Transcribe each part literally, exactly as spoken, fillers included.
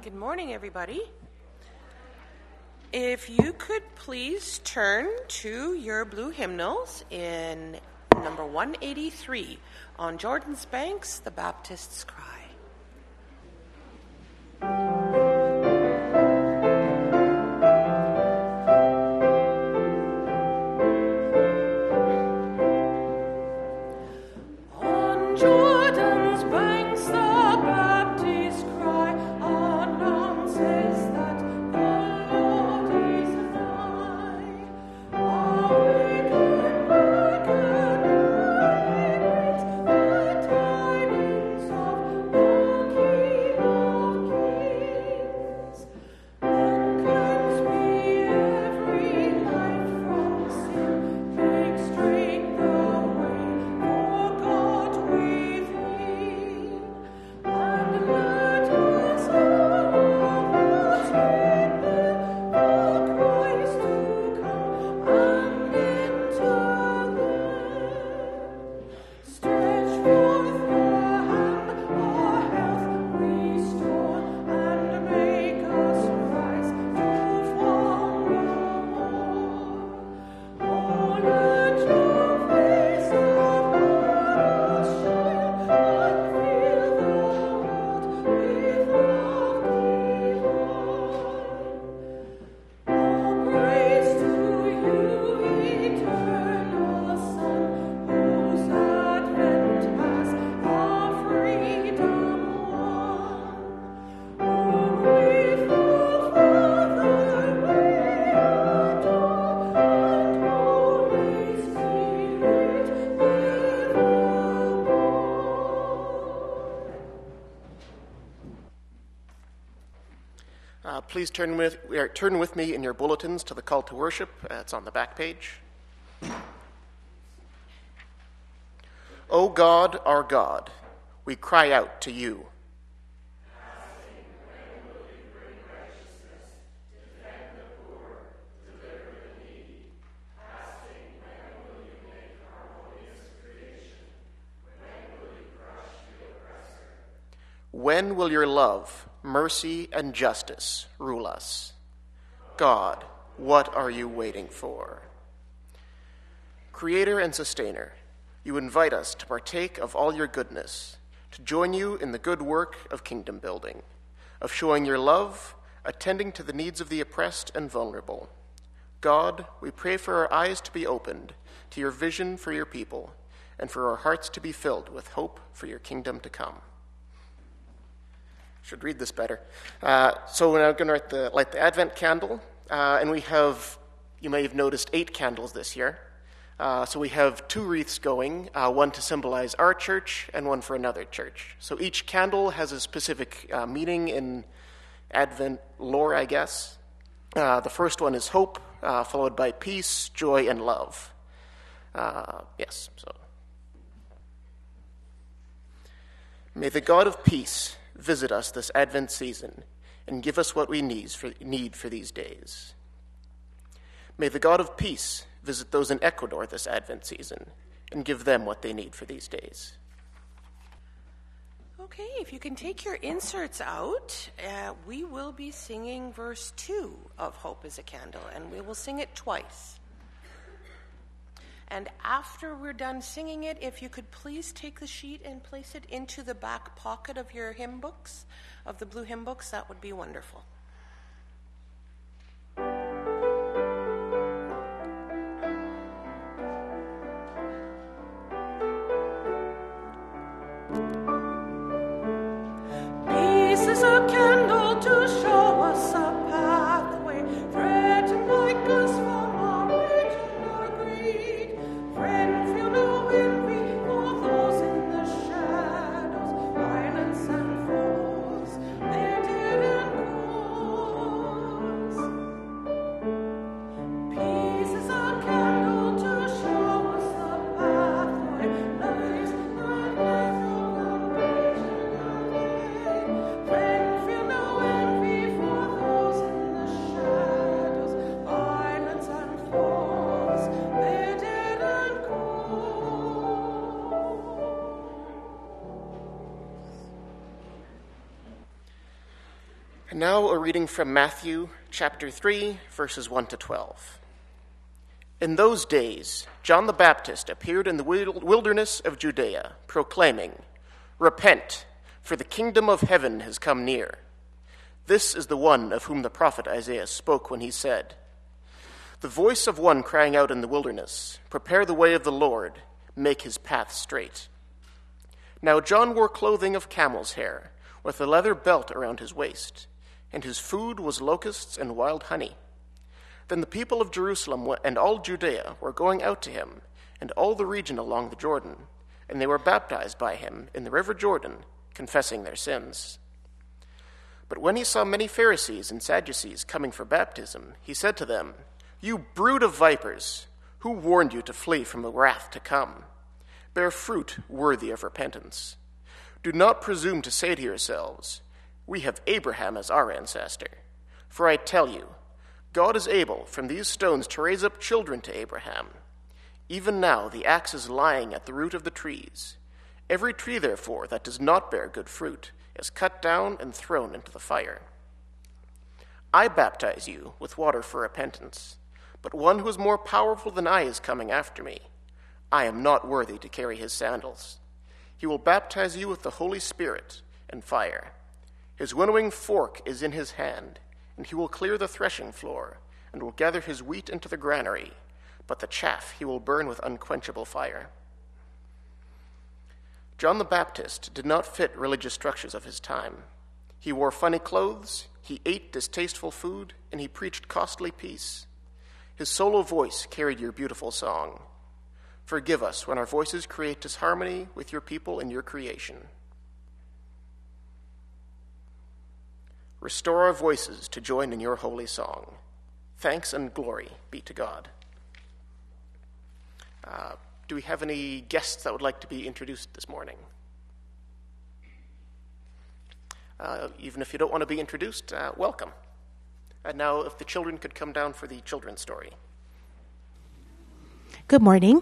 Good morning, everybody. If you could please turn to your blue hymnals in number one eighty-three, On Jordan's Banks, the Baptist's Cry. Please turn with, uh, turn with me in your bulletins to the call to worship. Uh, it's on the back page. O God, our God, we cry out to you. When will your love, mercy, and justice rule us? God, what are you waiting for? Creator and sustainer, you invite us to partake of all your goodness, to join you in the good work of kingdom building, of showing your love, attending to the needs of the oppressed and vulnerable. God, we pray for our eyes to be opened to your vision for your people, and for our hearts to be filled with hope for your kingdom to come. Should read this better. Uh, so we're now going to light the, light the Advent candle, uh, and we have, you may have noticed, eight candles this year. Uh, so we have two wreaths going, uh, one to symbolize our church and one for another church. So each candle has a specific uh, meaning in Advent lore, I guess. Uh, the first one is hope, uh, followed by peace, joy, and love. Uh, yes, so. May the God of peace visit us this Advent season and give us what we need for, need for these days. May the God of peace visit those in Ecuador this Advent season and give them what they need for these days. Okay, if you can take your inserts out, uh, we will be singing verse two of Hope is a Candle, and we will sing it twice. And after we're done singing it, if you could please take the sheet and place it into the back pocket of your hymn books, of the blue hymn books, that would be wonderful. Peace is a candle to show us a pathway, threatened like us from our rage and our greed. Friend, feel no envy for those in the shadows, violence and foes, they're dead and cold. reading from Matthew chapter three, verses one to twelve. In those days, John the Baptist appeared in the wilderness of Judea, proclaiming, "Repent, for the kingdom of heaven has come near. This is the one of whom the prophet Isaiah spoke when he said, 'The voice of one crying out in the wilderness, prepare the way of the Lord, make his path straight.' Now John wore clothing of camel's hair, with a leather belt around his waist, and his food was locusts and wild honey. Then the people of Jerusalem and all Judea were going out to him, and all the region along the Jordan, and they were baptized by him in the river Jordan, confessing their sins. But when he saw many Pharisees and Sadducees coming for baptism, he said to them, 'You brood of vipers, who warned you to flee from the wrath to come? Bear fruit worthy of repentance. Do not presume to say to yourselves, "We have Abraham as our ancestor." For I tell you, God is able from these stones to raise up children to Abraham. Even now the axe is lying at the root of the trees. Every tree, therefore, that does not bear good fruit is cut down and thrown into the fire. I baptize you with water for repentance, but one who is more powerful than I is coming after me. I am not worthy to carry his sandals. He will baptize you with the Holy Spirit and fire. His winnowing fork is in his hand, and he will clear the threshing floor, and will gather his wheat into the granary, but the chaff he will burn with unquenchable fire." John the Baptist did not fit religious structures of his time. He wore funny clothes, he ate distasteful food, and he preached costly peace. His solo voice carried your beautiful song. Forgive us when our voices create disharmony with your people and your creation. Restore our voices to join in your holy song. Thanks and glory be to God. Uh, do we have any guests that would like to be introduced this morning? Uh, even if you don't want to be introduced, uh, welcome. And now if the children could come down for the children's story. Good morning.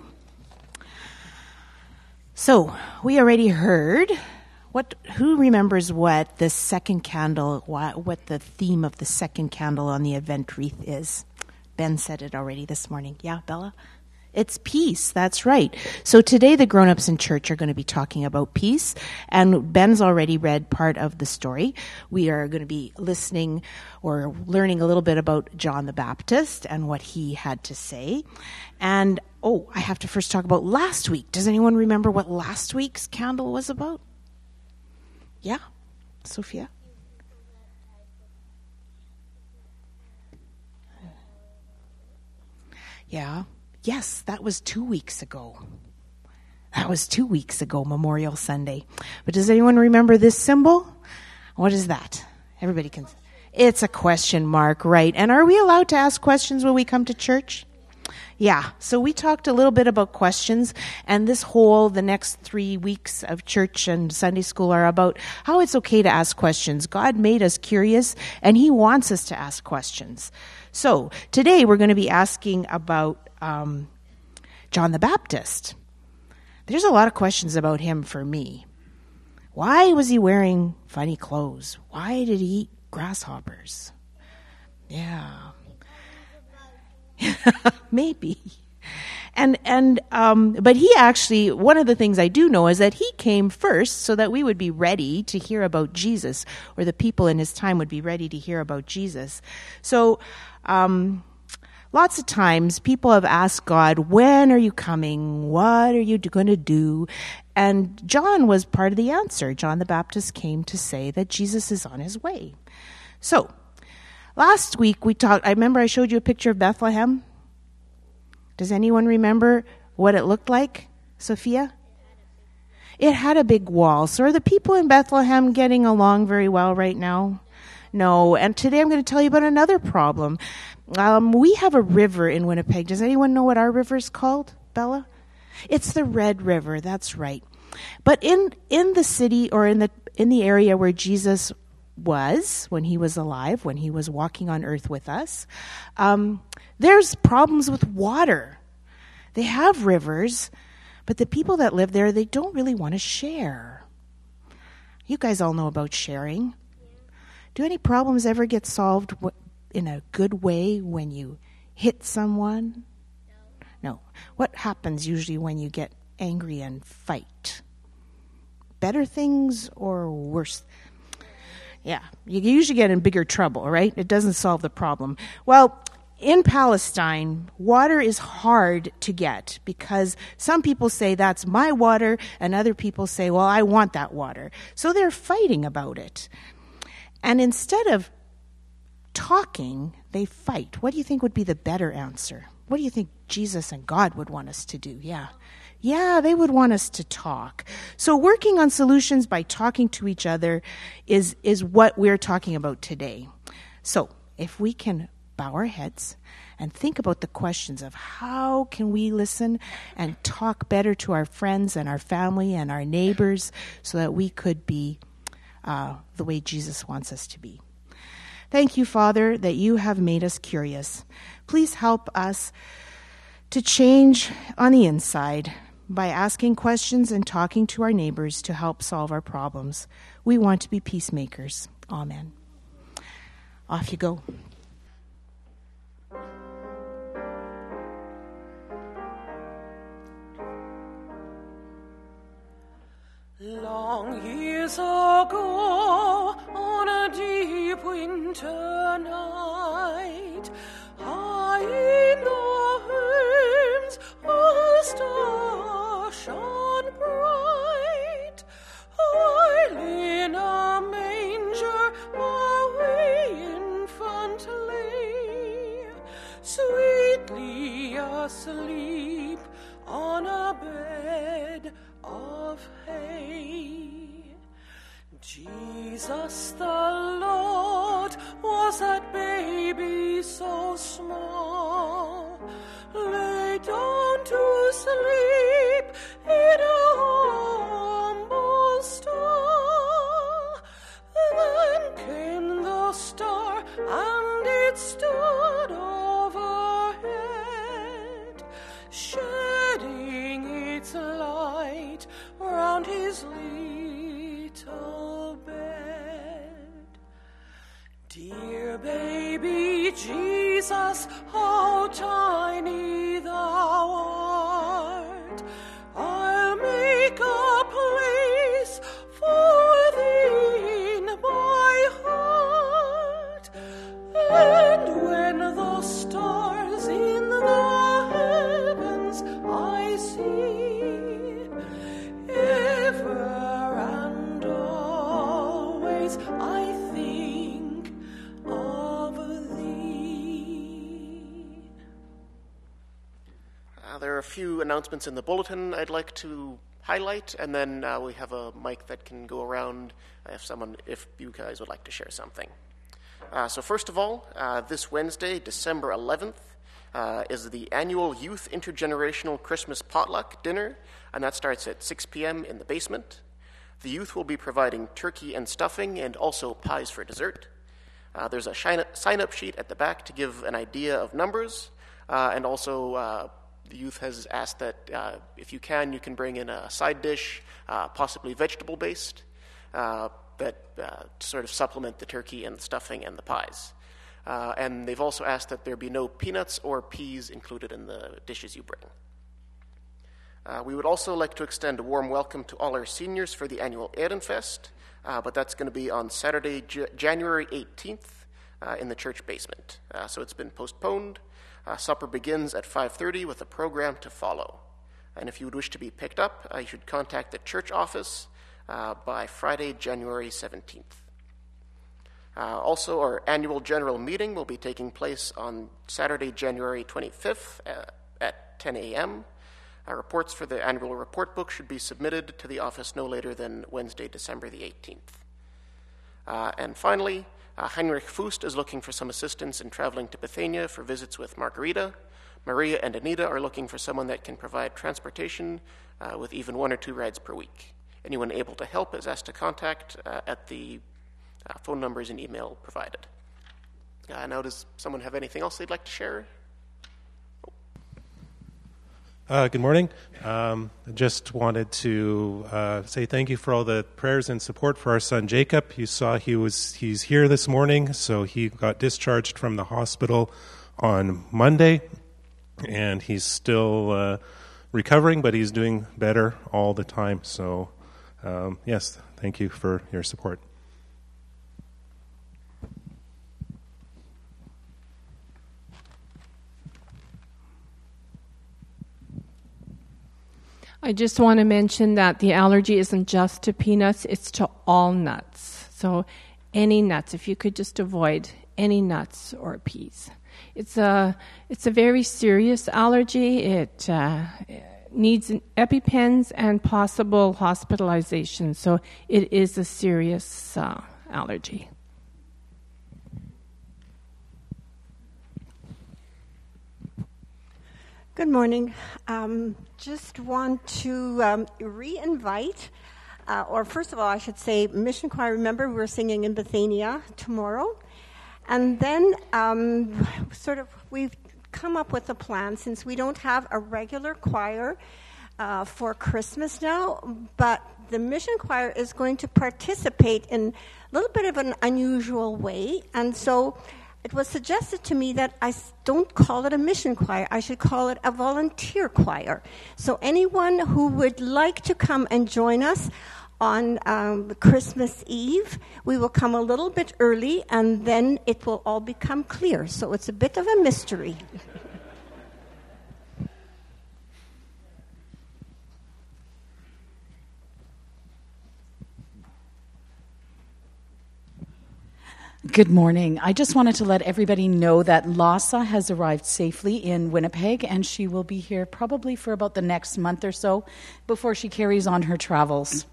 So, we already heard, what? Who remembers what the second candle, what, what the theme of the second candle on the Advent wreath is? Ben said it already this morning. Yeah, Bella? It's peace, that's right. So today the grown-ups in church are going to be talking about peace, and Ben's already read part of the story. We are going to be listening or learning a little bit about John the Baptist and what he had to say. And, oh, I have to first talk about last week. Does anyone remember what last week's candle was about? Yeah? Sophia? Yeah. Yes, that was two weeks ago. That was two weeks ago, Memorial Sunday. But does anyone remember this symbol? What is that? Everybody can. It's a question mark, right? And are we allowed to ask questions when we come to church? Yeah, so we talked a little bit about questions, and this whole, the next three weeks of church and Sunday school are about how it's okay to ask questions. God made us curious, and he wants us to ask questions. So today we're going to be asking about um, John the Baptist. There's a lot of questions about him for me. Why was he wearing funny clothes? Why did he eat grasshoppers? Yeah. Maybe. And, and, um, but he actually, one of the things I do know is that he came first so that we would be ready to hear about Jesus, or the people in his time would be ready to hear about Jesus. So, um, lots of times people have asked God, when are you coming? What are you going to do? And John was part of the answer. John the Baptist came to say that Jesus is on his way. So, last week we talked, I remember I showed you a picture of Bethlehem. Does anyone remember what it looked like, Sophia? It had a big wall. So are the people in Bethlehem getting along very well right now? No. And today I'm going to tell you about another problem. Um, we have a river in Winnipeg. Does anyone know what our river is called, Bella? It's the Red River. That's right. But in in the city, or in the in the area where Jesus was when he was alive, when he was walking on earth with us, um, there's problems with water. They have rivers, but the people that live there, they don't really want to share. You guys all know about sharing. Do any problems ever get solved w- in a good way when you hit someone? No. No. What happens usually when you get angry and fight? Better things or worse? Yeah, you usually get in bigger trouble, right? It doesn't solve the problem. Well, in Palestine, water is hard to get because some people say that's my water and other people say, well, I want that water. So they're fighting about it. And instead of talking, they fight. What do you think would be the better answer? What do you think Jesus and God would want us to do? Yeah. Yeah, they would want us to talk. So working on solutions by talking to each other is, is what we're talking about today. So if we can bow our heads and think about the questions of how can we listen and talk better to our friends and our family and our neighbors so that we could be uh, the way Jesus wants us to be. Thank you, Father, that you have made us curious. Please help us to change on the inside by asking questions and talking to our neighbors to help solve our problems. We want to be peacemakers. Amen. Off you go. Long years ago, on a deep winter night, high in the heavens a star shone bright, while in a manger a wee infant lay, sweetly asleep on a bed of hay. Jesus the Lord was that baby so small, lay down to sleep in a humble stall. Then came the star and it stood overhead, shedding its light round his little bed. Dear baby Jesus, how tiny thou art, I'll make a place for thee in my heart. And when those stars in the heavens I see, ever and always I think of thee. Uh, there are a few announcements in the bulletin I'd like to highlight, and then uh, we have a mic that can go around if someone, if you guys would like to share something. Uh, so first of all, uh, this Wednesday, December eleventh, uh, is the annual Youth Intergenerational Christmas Potluck Dinner, and that starts at six p.m. in the basement. The youth will be providing turkey and stuffing and also pies for dessert. Uh, there's a sign-up sheet at the back to give an idea of numbers, uh, and also uh, the youth has asked that uh, if you can, you can bring in a side dish, uh, possibly vegetable-based, uh, that uh, to sort of supplement the turkey and stuffing and the pies. Uh, and they've also asked that there be no peanuts or peas included in the dishes you bring. Uh, we would also like to extend a warm welcome to all our seniors for the annual Ehrenfest, uh, but that's going to be on Saturday, J- January eighteenth uh, in the church basement. Uh, so it's been postponed. Uh, supper begins at five thirty with a program to follow. And if you would wish to be picked up, uh, you should contact the church office uh, by Friday, January seventeenth. Uh, also, our annual general meeting will be taking place on Saturday, January twenty-fifth uh, at ten a.m. Our reports for the annual report book should be submitted to the office no later than Wednesday, December the eighteenth. Uh, and finally, uh, Heinrich Fust is looking for some assistance in traveling to Bethania for visits with Margarita. Maria and Anita are looking for someone that can provide transportation uh, with even one or two rides per week. Anyone able to help is asked to contact uh, at the uh, phone numbers and email provided. Uh, now, does someone have anything else they'd like to share? Uh, good morning. Um, I just wanted to uh, say thank you for all the prayers and support for our son Jacob. You saw he was he's here this morning, so he got discharged from the hospital on Monday, and he's still uh, recovering, but he's doing better all the time. So, um, yes, thank you for your support. I just want to mention that the allergy isn't just to peanuts, it's to all nuts. So any nuts, if you could just avoid any nuts or peas. It's a, it's a very serious allergy. It uh, needs EpiPens and possible hospitalization. So it is a serious uh, allergy. Good morning. Um, just want to um, re-invite, uh, or first of all, I should say, Mission Choir. Remember, we're singing in Bethania tomorrow. And then um, sort of we've come up with a plan, since we don't have a regular choir uh, for Christmas now, but the Mission Choir is going to participate in a little bit of an unusual way. And so it was suggested to me that I don't call it a mission choir. I should call it a volunteer choir. So anyone who would like to come and join us on um, Christmas Eve, we will come a little bit early, and then it will all become clear. So it's a bit of a mystery. Good morning. I just wanted to let everybody know that Lhasa has arrived safely in Winnipeg, and she will be here probably for about the next month or so before she carries on her travels.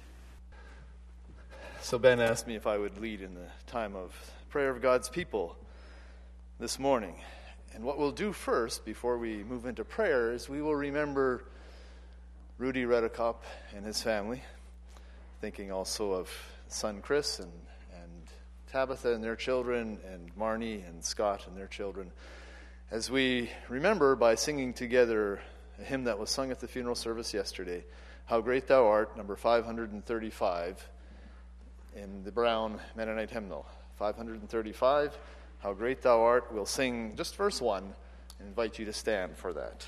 So Ben asked me if I would lead in the time of prayer of God's people this morning. And what we'll do first, before we move into prayer, is we will remember Rudy Redekop and his family, thinking also of son Chris and Tabitha and their children, and Marnie and Scott and their children, as we remember by singing together a hymn that was sung at the funeral service yesterday, How Great Thou Art, number five hundred thirty-five, in the Brown Mennonite hymnal. five hundred thirty-five, How Great Thou Art. We'll sing just verse one and invite you to stand for that.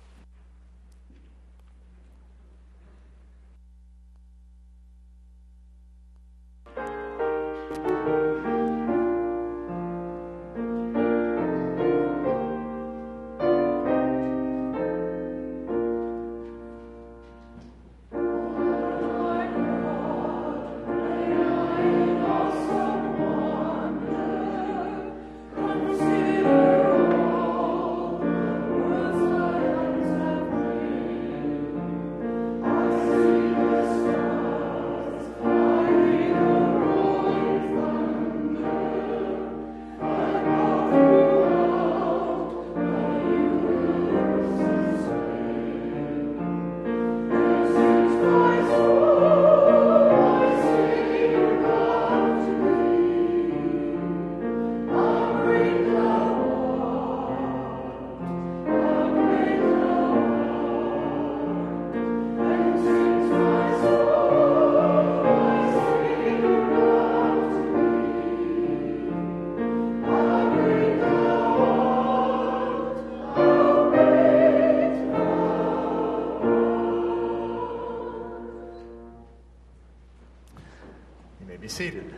Seated.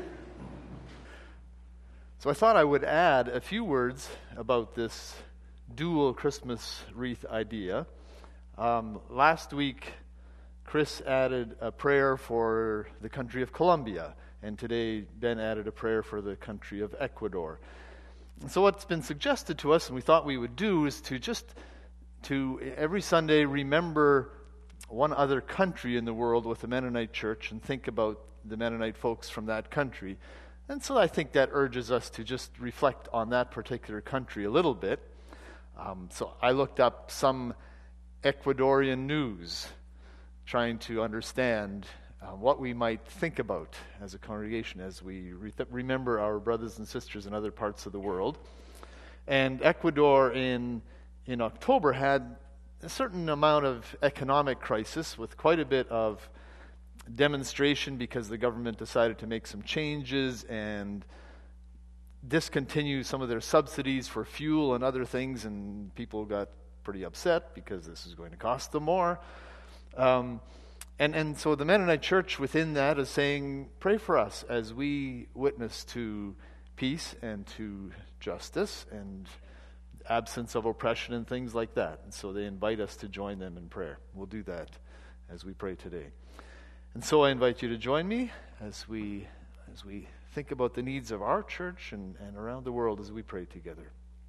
So I thought I would add a few words about this dual Christmas wreath idea. Um, last week, Chris added a prayer for the country of Colombia, and today Ben added a prayer for the country of Ecuador. And so what's been suggested to us, and we thought we would do, is to just to every Sunday remember one other country in the world with the Mennonite church and think about the Mennonite folks from that country. And so I think that urges us to just reflect on that particular country a little bit. Um, so I looked up some Ecuadorian news, trying to understand uh, what we might think about as a congregation as we re- remember our brothers and sisters in other parts of the world. And Ecuador in in October had a certain amount of economic crisis with quite a bit of demonstration because the government decided to make some changes and discontinue some of their subsidies for fuel and other things, and people got pretty upset because this is going to cost them more. Um, and, and so the Mennonite Church within that is saying, pray for us as we witness to peace and to justice and absence of oppression and things like that. And so they invite us to join them in prayer. We'll do that as we pray today. And so I invite you to join me as we as we think about the needs of our church and, and around the world as we pray together.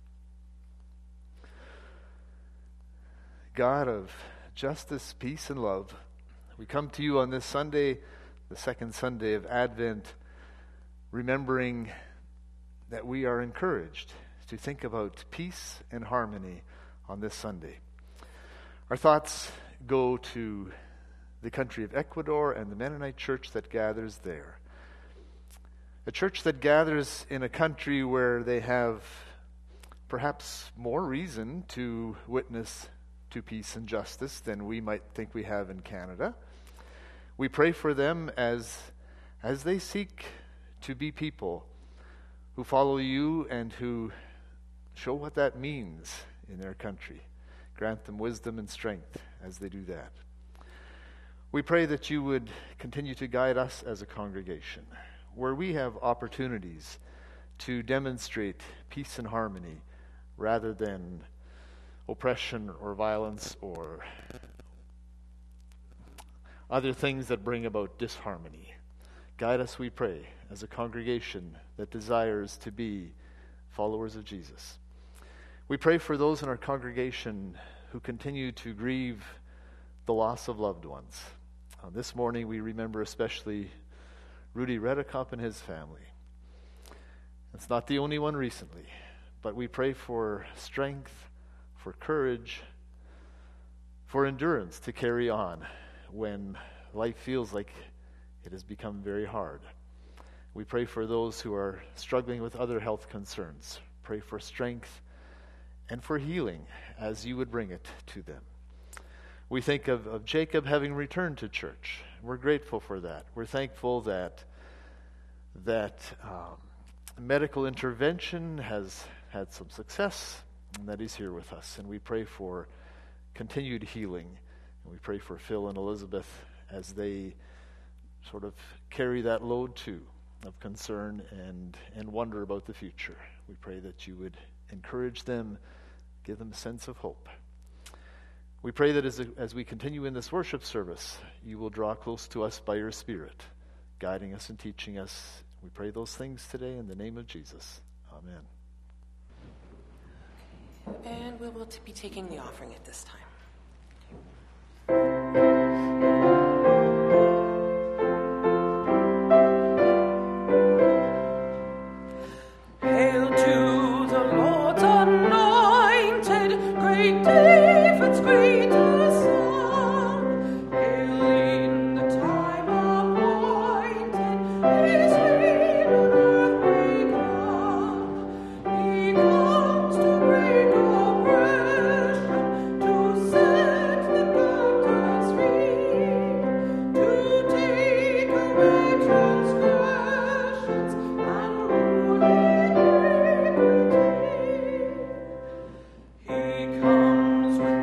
God of justice, peace, and love, we come to you on this Sunday, the second Sunday of Advent, remembering that we are encouraged to think about peace and harmony on this Sunday. Our thoughts go to the country of Ecuador and the Mennonite church that gathers there. A church that gathers in a country where they have perhaps more reason to witness to peace and justice than we might think we have in Canada. We pray for them as, as they seek to be people who follow you and who show what that means in their country. Grant them wisdom and strength as they do that. We pray that you would continue to guide us as a congregation, where we have opportunities to demonstrate peace and harmony rather than oppression or violence or other things that bring about disharmony. Guide us, we pray, as a congregation that desires to be followers of Jesus. We pray for those in our congregation who continue to grieve the loss of loved ones. Uh, this morning we remember especially Rudy Redekop and his family. It's not the only one recently, but we pray for strength, for courage, for endurance to carry on when life feels like it has become very hard. We pray for those who are struggling with other health concerns. Pray for strength and for healing as you would bring it to them. We think of, of Jacob having returned to church. We're grateful for that. We're thankful that that um, medical intervention has had some success and that he's here with us. And we pray for continued healing. And we pray for Phil and Elizabeth as they sort of carry that load too of concern and, and wonder about the future. We pray that you would encourage them, give them a sense of hope. We pray that as, as we continue in this worship service, you will draw close to us by your Spirit, guiding us and teaching us. We pray those things today in the name of Jesus. Amen. And we will be taking the offering at this time. Hail to the Lord's anointed, great David's greatest son. Hail in the time appointed, his reign on earth begun. He comes to break oppression, to set the captives free, to take away transgressions and rule in iniquity. He comes with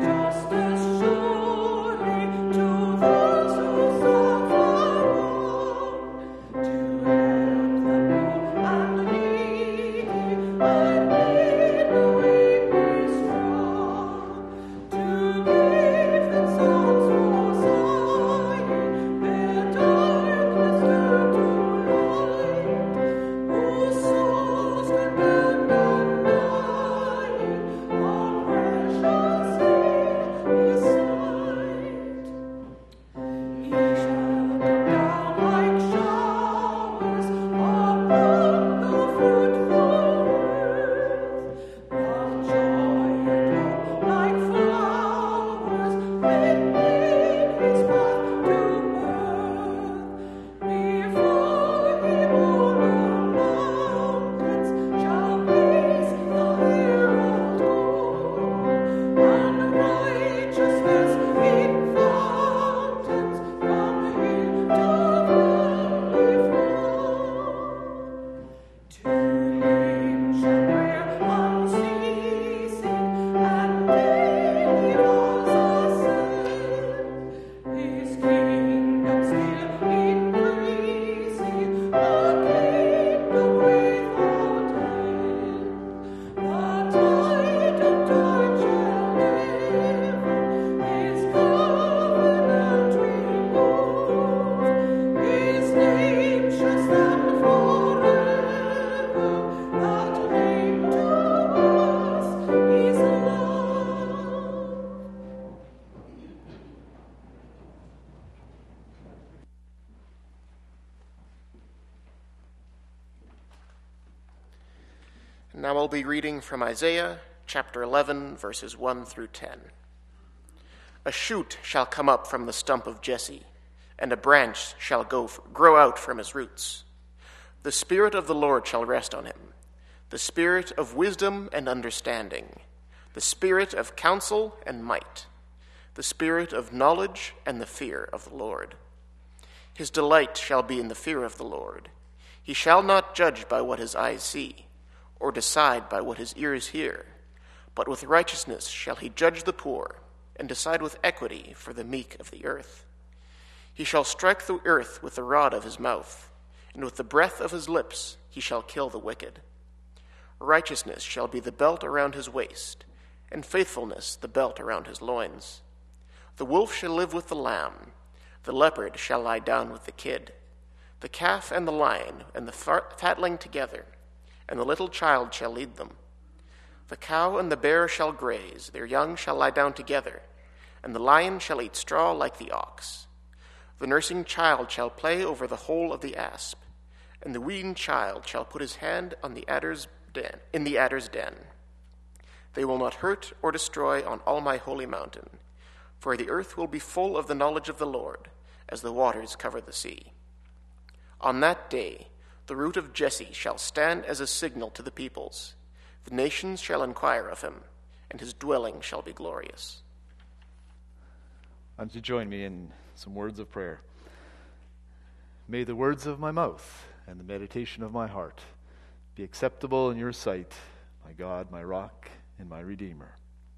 Now I'll be reading from Isaiah chapter eleven, verses one through ten. A shoot shall come up from the stump of Jesse, and a branch shall go grow out from his roots. The Spirit of the Lord shall rest on him, the Spirit of wisdom and understanding, the Spirit of counsel and might, the Spirit of knowledge and the fear of the Lord. His delight shall be in the fear of the Lord. He shall not judge by what his eyes see, or decide by what his ears hear, but with righteousness shall he judge the poor, and decide with equity for the meek of the earth. He shall strike the earth with the rod of his mouth, and with the breath of his lips he shall kill the wicked. Righteousness shall be the belt around his waist, and faithfulness the belt around his loins. The wolf shall live with the lamb, the leopard shall lie down with the kid, the calf and the lion and the fatling together, and the little child shall lead them. The cow and the bear shall graze, their young shall lie down together, and the lion shall eat straw like the ox. The nursing child shall play over the hole of the asp, and the weaned child shall put his hand on the adder's den, in the adder's den. They will not hurt or destroy on all my holy mountain, for the earth will be full of the knowledge of the Lord, as the waters cover the sea. On that day, the root of Jesse shall stand as a signal to the peoples. The nations shall inquire of him, and his dwelling shall be glorious. And to join me in some words of prayer. May the words of my mouth and the meditation of my heart be acceptable in your sight, my God, my rock, and my Redeemer.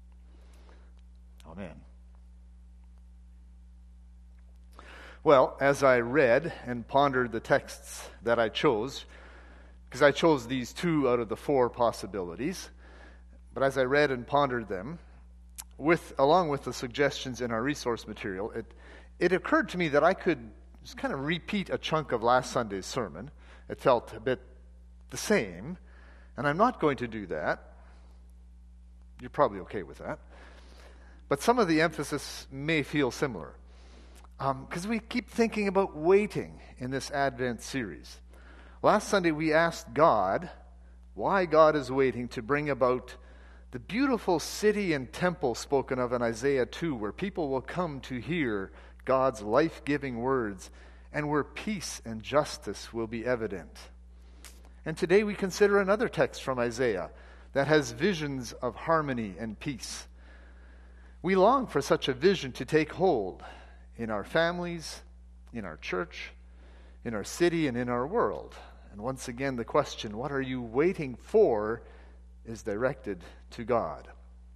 Amen. Well, as I read and pondered the texts that I chose, because I chose these two out of the four possibilities, but as I read and pondered them, with along with the suggestions in our resource material, it it occurred to me that I could just kind of repeat a chunk of last Sunday's sermon. It felt a bit the same, and I'm not going to do that. You're probably okay with that. But some of the emphasis may feel similar. Because um, we keep thinking about waiting in this Advent series. Last Sunday we asked God why God is waiting to bring about the beautiful city and temple spoken of in Isaiah two, where people will come to hear God's life-giving words and where peace and justice will be evident. And today we consider another text from Isaiah that has visions of harmony and peace. We long for such a vision to take hold in our families, in our church, in our city, and in our world. And once again, the question, what are you waiting for, is directed to God.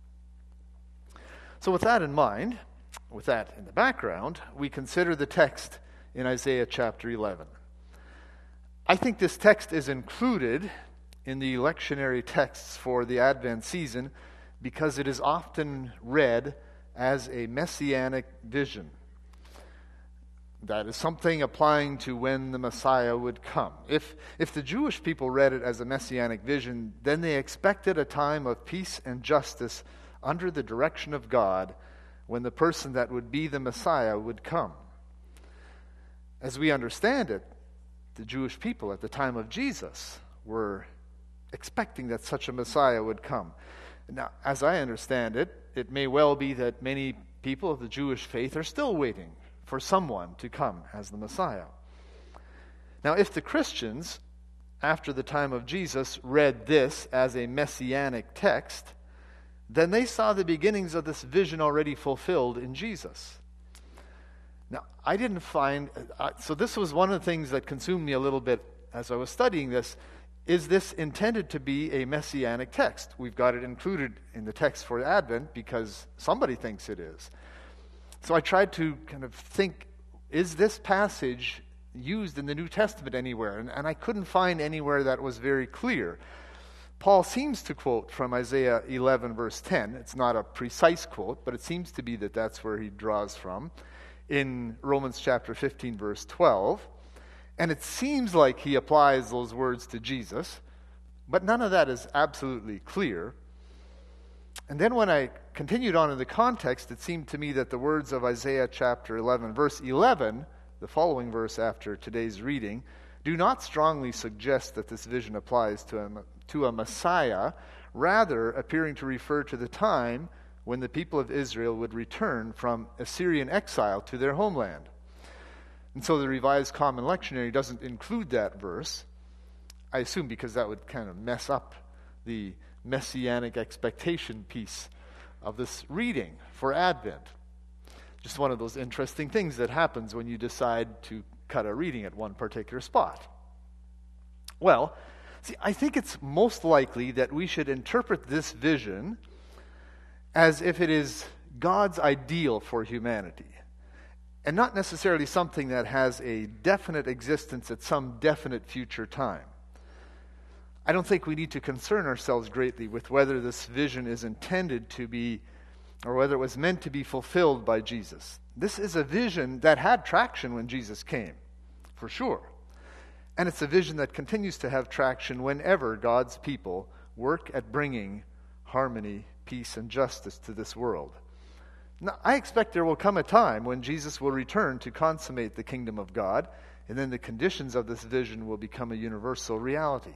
So with that in mind, with that in the background, we consider the text in Isaiah chapter eleven. I think this text is included in the lectionary texts for the Advent season because it is often read as a messianic vision. That is something applying to when the Messiah would come. If, if the Jewish people read it as a messianic vision, then they expected a time of peace and justice under the direction of God when the person that would be the Messiah would come. As we understand it, the Jewish people at the time of Jesus were expecting that such a Messiah would come. Now, as I understand it, it may well be that many people of the Jewish faith are still waiting for someone to come as the Messiah. Now, if the Christians, after the time of Jesus, read this as a messianic text, then they saw the beginnings of this vision already fulfilled in Jesus. Now, I didn't find, uh, so this was one of the things that consumed me a little bit as I was studying this. Is this intended to be a messianic text? We've got it included in the text for Advent because somebody thinks it is. So I tried to kind of think, is this passage used in the New Testament anywhere? And, and I couldn't find anywhere that was very clear. Paul seems to quote from Isaiah eleven, verse ten. It's not a precise quote, but it seems to be that that's where he draws from. In Romans chapter fifteen, verse twelve. And it seems like he applies those words to Jesus, but none of that is absolutely clear. And then when I continued on in the context, it seemed to me that the words of Isaiah chapter eleven, verse eleven, the following verse after today's reading, do not strongly suggest that this vision applies to a, to a Messiah, rather appearing to refer to the time when the people of Israel would return from Assyrian exile to their homeland. And so the Revised Common Lectionary doesn't include that verse, I assume because that would kind of mess up the messianic expectation piece of this reading for Advent. Just one of those interesting things that happens when you decide to cut a reading at one particular spot. Well, see, I think it's most likely that we should interpret this vision as if it is God's ideal for humanity, and not necessarily something that has a definite existence at some definite future time. I don't think we need to concern ourselves greatly with whether this vision is intended to be, or whether it was meant to be fulfilled by Jesus. This is a vision that had traction when Jesus came, for sure. And it's a vision that continues to have traction whenever God's people work at bringing harmony, peace, and justice to this world. Now, I expect there will come a time when Jesus will return to consummate the kingdom of God, and then the conditions of this vision will become a universal reality.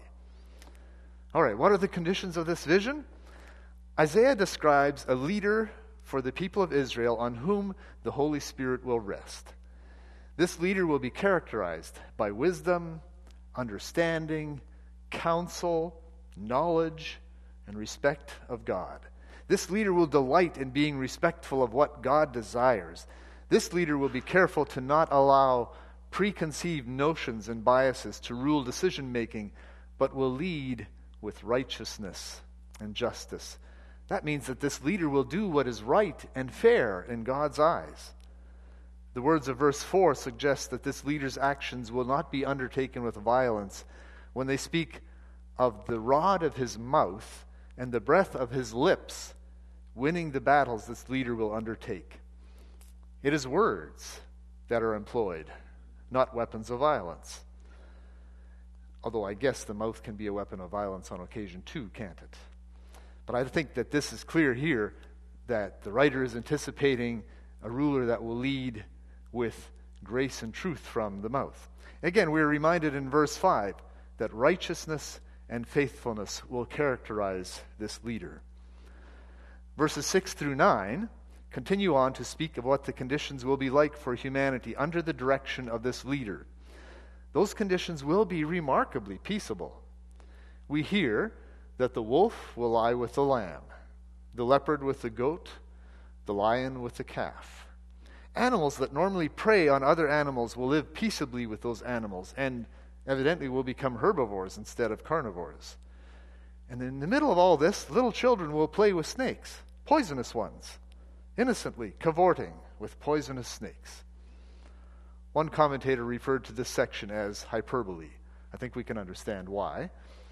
All right, what are the conditions of this vision? Isaiah describes a leader for the people of Israel on whom the Holy Spirit will rest. This leader will be characterized by wisdom, understanding, counsel, knowledge, and respect of God. This leader will delight in being respectful of what God desires. This leader will be careful to not allow preconceived notions and biases to rule decision-making, but will lead with righteousness and justice. That means that this leader will do what is right and fair in God's eyes. The words of verse four suggest that this leader's actions will not be undertaken with violence. When they speak of the rod of his mouth and the breath of his lips, winning the battles this leader will undertake. It is words that are employed, not weapons of violence. Although I guess the mouth can be a weapon of violence on occasion too, can't it? But I think that this is clear here, that the writer is anticipating a ruler that will lead with grace and truth from the mouth. Again, we're reminded in verse five that righteousness and faithfulness will characterize this leader. Verses six through nine continue on to speak of what the conditions will be like for humanity under the direction of this leader. Those conditions will be remarkably peaceable. We hear that the wolf will lie with the lamb, the leopard with the goat, the lion with the calf. Animals that normally prey on other animals will live peaceably with those animals and evidently will become herbivores instead of carnivores. And in the middle of all this, little children will play with snakes, poisonous ones, innocently cavorting with poisonous snakes. One commentator referred to this section as hyperbole. I think we can understand why.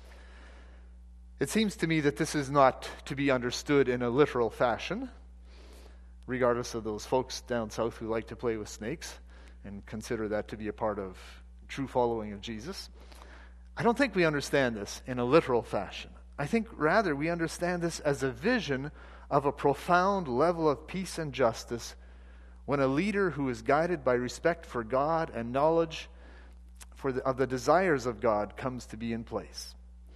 It seems to me that this is not to be understood in a literal fashion, regardless of those folks down south who like to play with snakes and consider that to be a part of true following of Jesus. I don't think we understand this in a literal fashion. I think rather we understand this as a vision of a profound level of peace and justice when a leader who is guided by respect for God and knowledge for the, of the desires of God comes to be in place.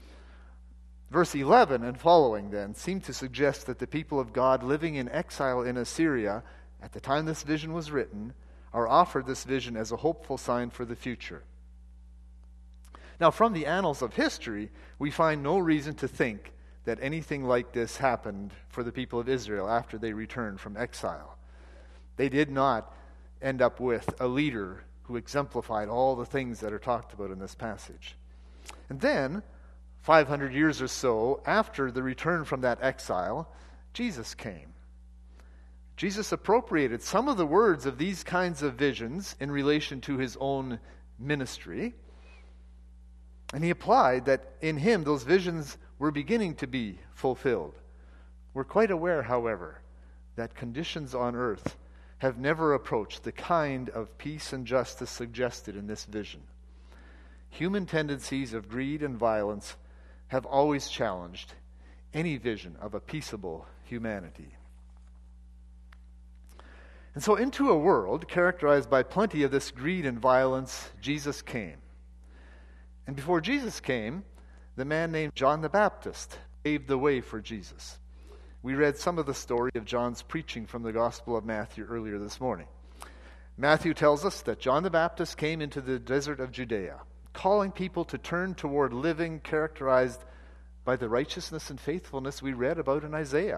Verse eleven and following then seem to suggest that the people of God living in exile in Assyria at the time this vision was written are offered this vision as a hopeful sign for the future. Now, from the annals of history, we find no reason to think that anything like this happened for the people of Israel after they returned from exile. They did not end up with a leader who exemplified all the things that are talked about in this passage. And then, five hundred years or so after the return from that exile, Jesus came. Jesus appropriated some of the words of these kinds of visions in relation to his own ministry, and he applied that in him those visions were beginning to be fulfilled. We're quite aware, however, that conditions on earth have never approached the kind of peace and justice suggested in this vision. Human tendencies of greed and violence have always challenged any vision of a peaceable humanity. And so into a world characterized by plenty of this greed and violence, Jesus came. And before Jesus came, the man named John the Baptist paved the way for Jesus. We read some of the story of John's preaching from the Gospel of Matthew earlier this morning. Matthew tells us that John the Baptist came into the desert of Judea, calling people to turn toward living characterized by the righteousness and faithfulness we read about in Isaiah.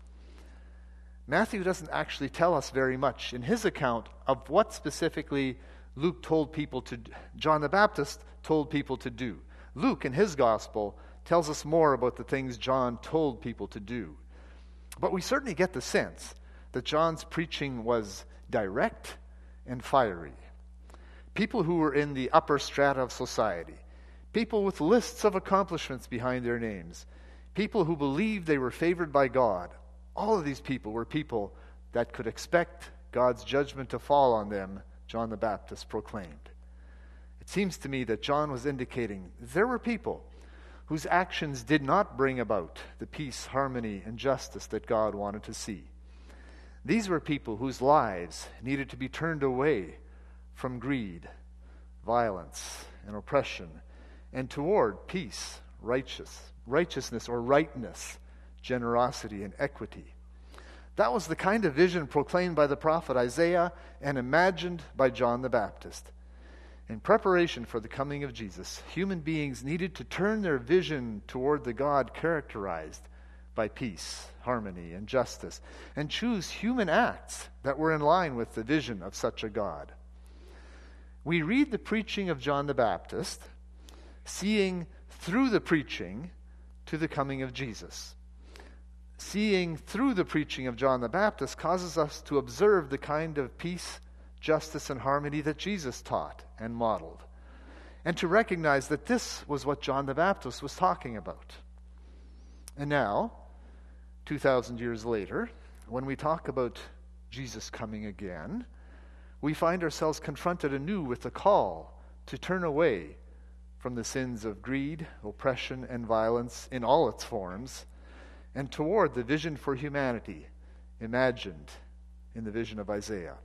Matthew doesn't actually tell us very much in his account of what specifically Luke told people to, John the Baptist told people to do. Luke, in his gospel, tells us more about the things John told people to do. But we certainly get the sense that John's preaching was direct and fiery. People who were in the upper strata of society, people with lists of accomplishments behind their names, people who believed they were favored by God, all of these people were people that could expect God's judgment to fall on them, John the Baptist proclaimed. It seems to me that John was indicating there were people whose actions did not bring about the peace, harmony, and justice that God wanted to see. These were people whose lives needed to be turned away from greed, violence, and oppression, and toward peace, righteous, righteousness or rightness, generosity, and equity. That was the kind of vision proclaimed by the prophet Isaiah and imagined by John the Baptist. In preparation for the coming of Jesus, human beings needed to turn their vision toward the God characterized by peace, harmony, and justice, and choose human acts that were in line with the vision of such a God. We read the preaching of John the Baptist, seeing through the preaching to the coming of Jesus. Seeing through the preaching of John the Baptist causes us to observe the kind of peace, justice, and harmony that Jesus taught and modeled, and to recognize that this was what John the Baptist was talking about. And now, two thousand years later, when we talk about Jesus coming again, we find ourselves confronted anew with the call to turn away from the sins of greed, oppression, and violence in all its forms, and toward the vision for humanity imagined in the vision of Isaiah.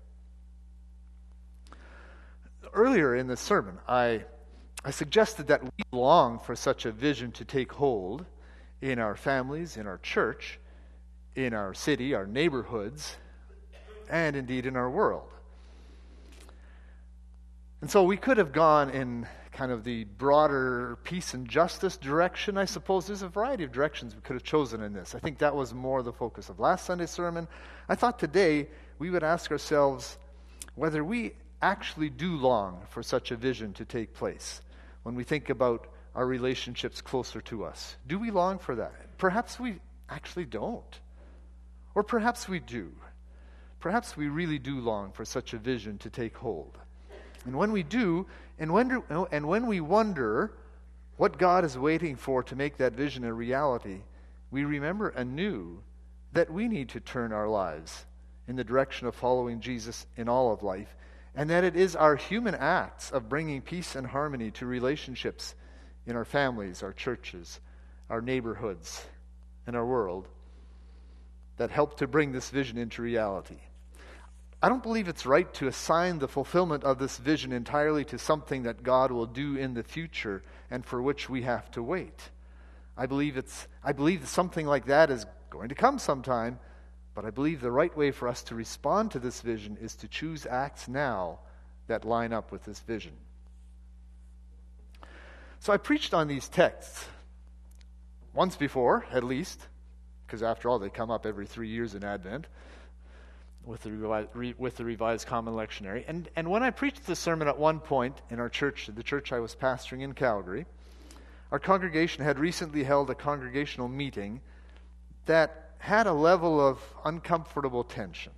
Earlier in the sermon, I, I suggested that we long for such a vision to take hold in our families, in our church, in our city, our neighborhoods, and indeed in our world. And so we could have gone in kind of the broader peace and justice direction, I suppose. There's a variety of directions we could have chosen in this. I think that was more the focus of last Sunday's sermon. I thought today we would ask ourselves whether we actually do long for such a vision to take place when we think about our relationships closer to us. Do we long for that? Perhaps we actually don't. Or perhaps we do. Perhaps we really do long for such a vision to take hold. And when we do, and when, and when we wonder what God is waiting for to make that vision a reality, we remember anew that we need to turn our lives in the direction of following Jesus in all of life, and that it is our human acts of bringing peace and harmony to relationships in our families, our churches, our neighborhoods, and our world that help to bring this vision into reality. I don't believe it's right to assign the fulfillment of this vision entirely to something that God will do in the future and for which we have to wait. I believe it's I believe something like that is going to come sometime, but I believe the right way for us to respond to this vision is to choose acts now that line up with this vision. So I preached on these texts once before, at least, because after all, they come up every three years in Advent with the revised, re, with the Revised Common Lectionary. And, and when I preached the sermon at one point in our church, the church I was pastoring in Calgary, our congregation had recently held a congregational meeting that had a level of uncomfortable tension.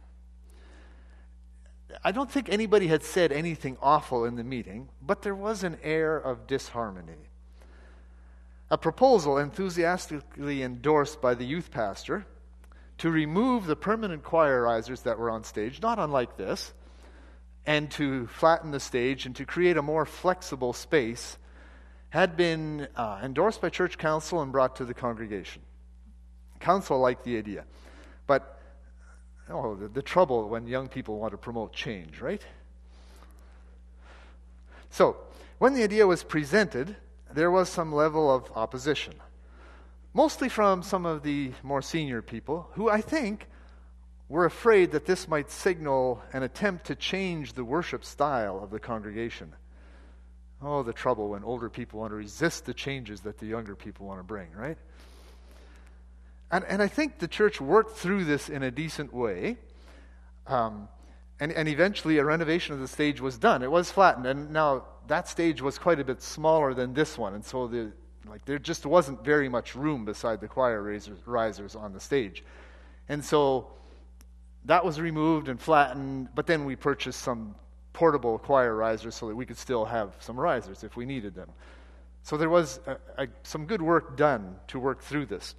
I don't think anybody had said anything awful in the meeting, but there was an air of disharmony. A proposal enthusiastically endorsed by the youth pastor to remove the permanent choir risers that were on stage, not unlike this, and to flatten the stage and to create a more flexible space, had been uh, endorsed by church council and brought to the congregation. Council liked the idea, but oh, the, the trouble when young people want to promote change, right? So, when the idea was presented, there was some level of opposition, mostly from some of the more senior people who I think were afraid that this might signal an attempt to change the worship style of the congregation. Oh, the trouble when older people want to resist the changes that the younger people want to bring, right? And, and I think the church worked through this in a decent way. Um, and, and eventually a renovation of the stage was done. It was flattened. And now that stage was quite a bit smaller than this one. And so the, like there just wasn't very much room beside the choir risers, risers on the stage. And so that was removed and flattened. But then we purchased some portable choir risers so that we could still have some risers if we needed them. So there was a, a, some good work done to work through this.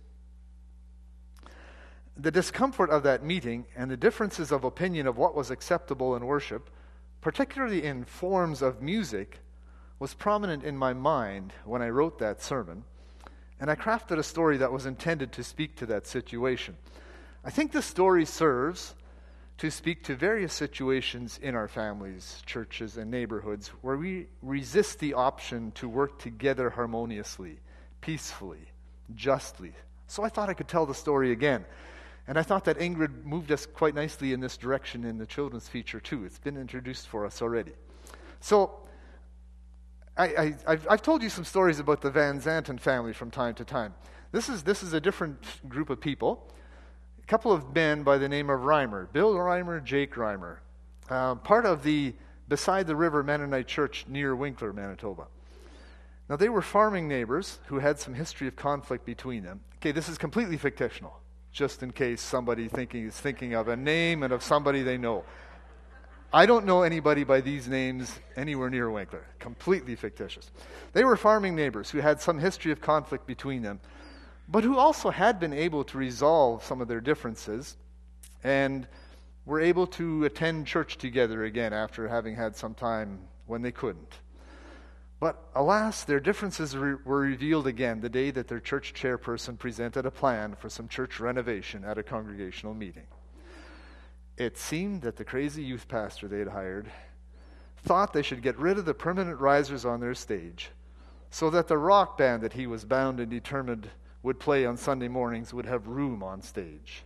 The discomfort of that meeting and the differences of opinion of what was acceptable in worship, particularly in forms of music, was prominent in my mind when I wrote that sermon, and I crafted a story that was intended to speak to that situation. I think the story serves to speak to various situations in our families, churches, and neighborhoods where we resist the option to work together harmoniously, peacefully, justly. So I thought I could tell the story again. And I thought that Ingrid moved us quite nicely in this direction in the children's feature too. It's been introduced for us already. So I, I, I've, I've told you some stories about the Van Zanten family from time to time. This is this is a different group of people. A couple of men by the name of Reimer, Bill Reimer, Jake Reimer, uh, part of the Beside the River Mennonite Church near Winkler, Manitoba. Now they were farming neighbors who had some history of conflict between them. Okay, this is completely fictional, just in case somebody thinking is thinking of a name and of somebody they know. I don't know anybody by these names anywhere near Winkler. Completely fictitious. They were farming neighbors who had some history of conflict between them, but who also had been able to resolve some of their differences and were able to attend church together again after having had some time when they couldn't. But alas, their differences re- were revealed again the day that their church chairperson presented a plan for some church renovation at a congregational meeting. It seemed that the crazy youth pastor they had hired thought they should get rid of the permanent risers on their stage so that the rock band that he was bound and determined would play on Sunday mornings would have room on stage.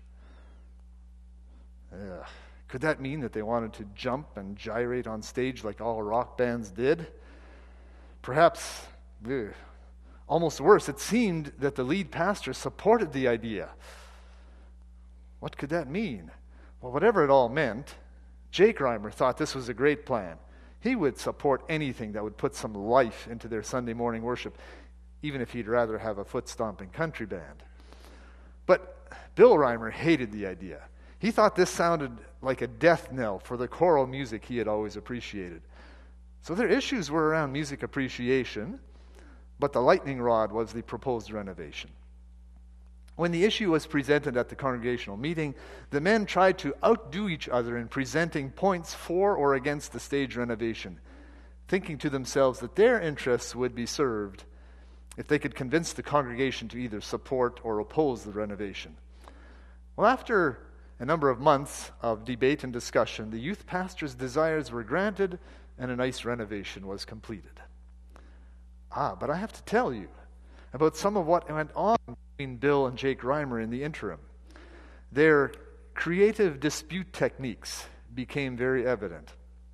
Ugh. Could that mean that they wanted to jump and gyrate on stage like all rock bands did? Perhaps, ugh, almost worse, it seemed that the lead pastor supported the idea. What could that mean? Well, whatever it all meant, Jake Reimer thought this was a great plan. He would support anything that would put some life into their Sunday morning worship, even if he'd rather have a foot-stomping country band. But Bill Reimer hated the idea. He thought this sounded like a death knell for the choral music he had always appreciated. So their issues were around music appreciation, but the lightning rod was the proposed renovation. When the issue was presented at the congregational meeting, the men tried to outdo each other in presenting points for or against the stage renovation, thinking to themselves that their interests would be served if they could convince the congregation to either support or oppose the renovation. Well, after a number of months of debate and discussion, the youth pastor's desires were granted and a nice renovation was completed. Ah, but I have to tell you about some of what went on between Bill and Jake Reimer in the interim. Their creative dispute techniques became very evident.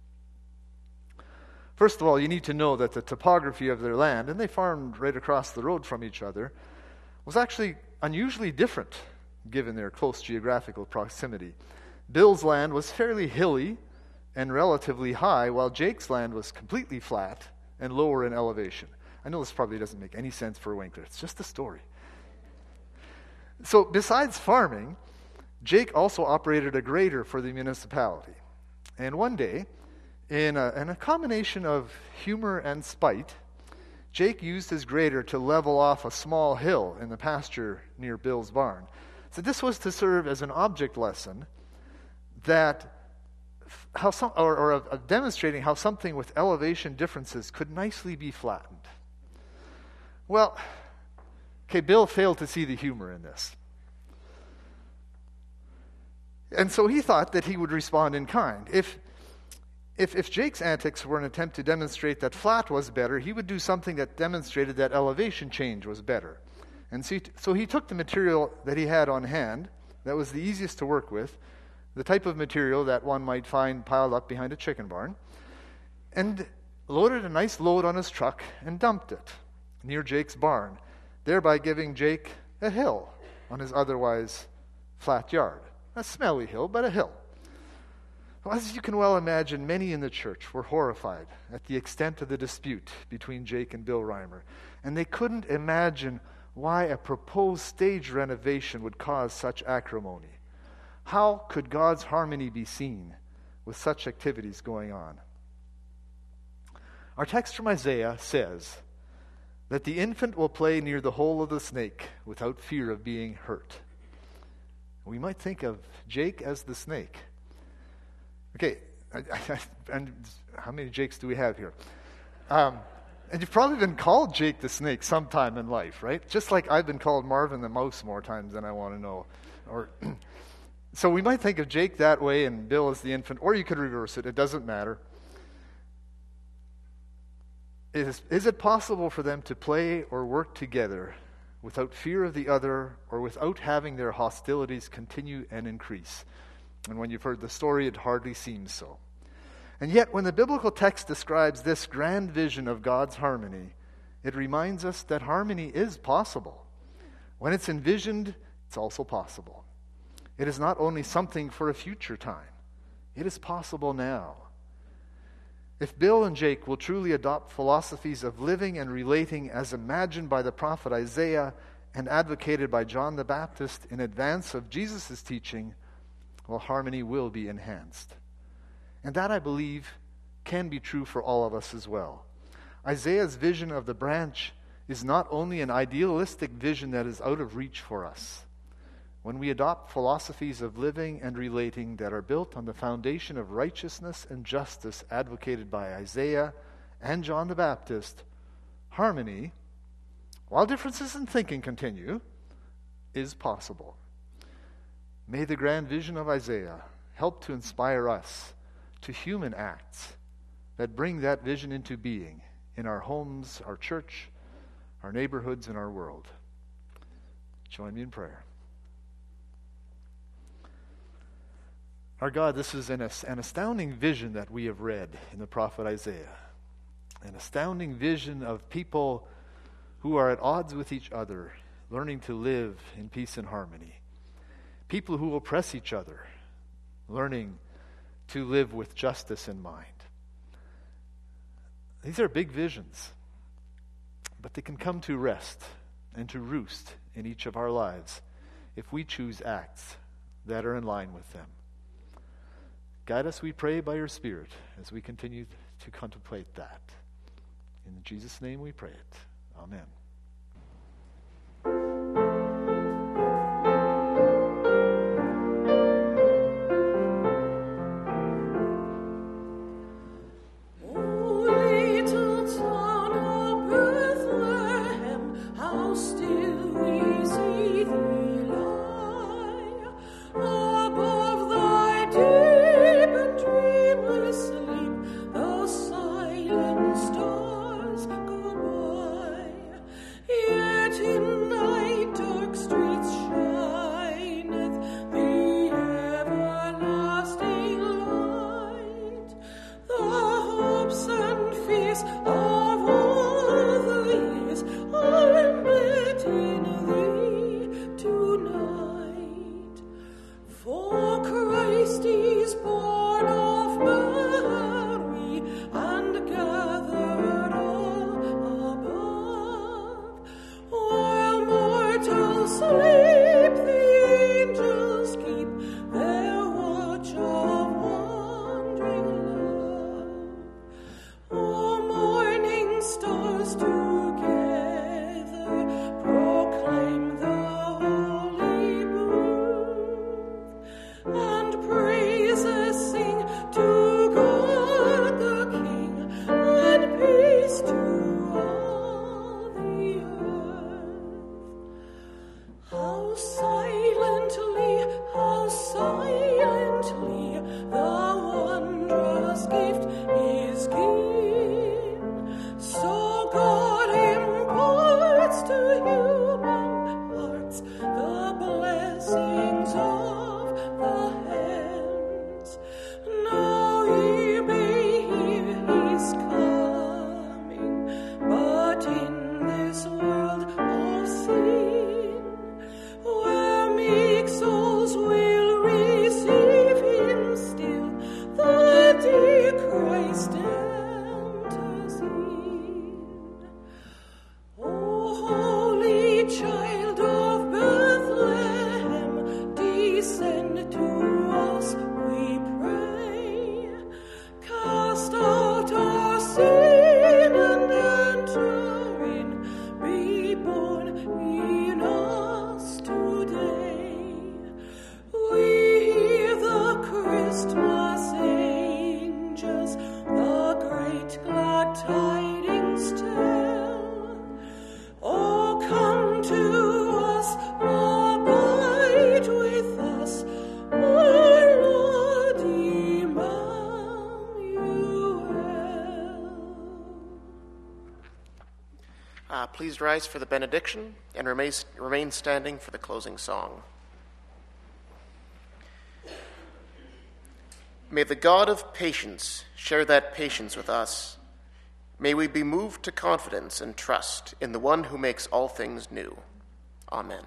First of all, you need to know that the topography of their land, and they farmed right across the road from each other, was actually unusually different given their close geographical proximity. Bill's land was fairly hilly and relatively high, while Jake's land was completely flat and lower in elevation. I know this probably doesn't make any sense for Winkler. It's just a story. So besides farming, Jake also operated a grader for the municipality. And one day, in a, in a combination of humor and spite, Jake used his grader to level off a small hill in the pasture near Bill's barn. So this was to serve as an object lesson that how some, or, or of, of demonstrating how something with elevation differences could nicely be flattened. Well, okay, Bill failed to see the humor in this. And so he thought that he would respond in kind. If If, if Jake's antics were an attempt to demonstrate that flat was better, he would do something that demonstrated that elevation change was better. And so he, so he took the material that he had on hand, that was the easiest to work with, the type of material that one might find piled up behind a chicken barn, and loaded a nice load on his truck and dumped it near Jake's barn, thereby giving Jake a hill on his otherwise flat yard. A smelly hill, but a hill. Well, as you can well imagine, many in the church were horrified at the extent of the dispute between Jake and Bill Reimer, and they couldn't imagine why a proposed stage renovation would cause such acrimony. How could God's harmony be seen with such activities going on? Our text from Isaiah says that the infant will play near the hole of the snake without fear of being hurt. We might think of Jake as the snake. Okay, I, I, and how many Jakes do we have here? Um, and you've probably been called Jake the Snake sometime in life, right? Just like I've been called Marvin the Mouse more times than I want to know. Or so we might think of Jake that way and Bill as the infant, or you could reverse it. It doesn't matter. Is, is it possible for them to play or work together without fear of the other or without having their hostilities continue and increase? And when you've heard the story, it hardly seems so. And yet, when the biblical text describes this grand vision of God's harmony, it reminds us that harmony is possible. When it's envisioned, it's also possible. It is not only something for a future time, it is possible now. If Bill and Jake will truly adopt philosophies of living and relating as imagined by the prophet Isaiah and advocated by John the Baptist in advance of Jesus' teaching, well, harmony will be enhanced. And that, I believe, can be true for all of us as well. Isaiah's vision of the branch is not only an idealistic vision that is out of reach for us. When we adopt philosophies of living and relating that are built on the foundation of righteousness and justice advocated by Isaiah and John the Baptist, harmony, while differences in thinking continue, is possible. May the grand vision of Isaiah help to inspire us to human acts that bring that vision into being in our homes, our church, our neighborhoods, and our world. Join me in prayer. Our God, this is an, an astounding vision that we have read in the prophet Isaiah. An astounding vision of people who are at odds with each other, learning to live in peace and harmony. People who oppress each other, learning to live with justice in mind. These are big visions, but they can come to rest and to roost in each of our lives if we choose acts that are in line with them. Guide us, we pray, by your Spirit as we continue to contemplate that. In Jesus' name we pray it. Amen. Stars go by. please rise for the benediction and remain, remain standing for the closing song. May the God of patience share that patience with us. May we be moved to confidence and trust in the one who makes all things new. Amen.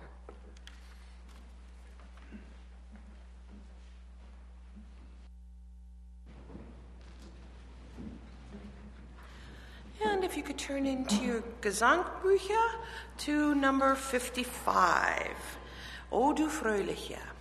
And if you could turn into your Gesangbucher to number fifty-five. O du Fröhliche.